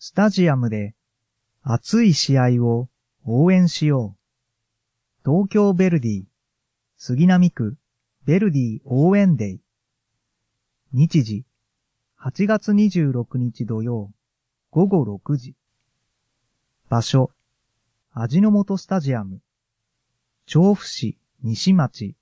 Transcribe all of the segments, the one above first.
スタジアムで熱い試合を応援しよう。東京ヴェルディ、杉並区ヴェルディ応援デイ。日時、8月26日土曜、午後6時。場所、味の素スタジアム。調布市西町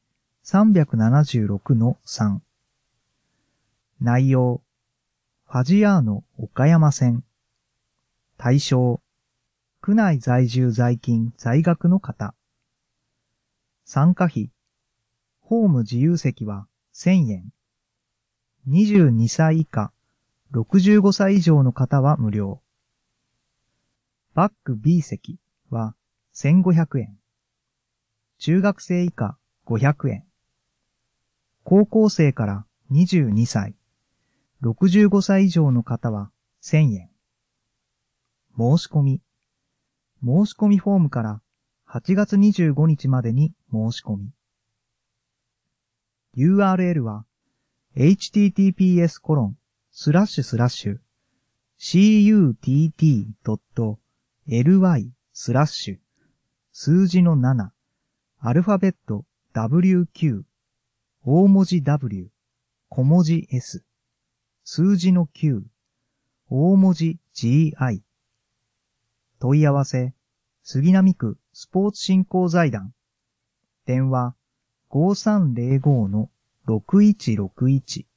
376-3。内容、ファジアーノ岡山戦。対象、区内在住在勤在学の方。参加費、ホーム自由席は1000円。22歳以下、65歳以上の方は無料。バック B 席は1500円。中学生以下500円。高校生から22歳、65歳以上の方は1000円。申し込み。申し込みフォームから8月25日までに申し込み。URL は https://cutt.ly/ 数字の7アルファベット WQ 大文字 W 小文字 S 数字の9大文字 GI 問い合わせ杉並区スポーツ振興財団電話 5305-6161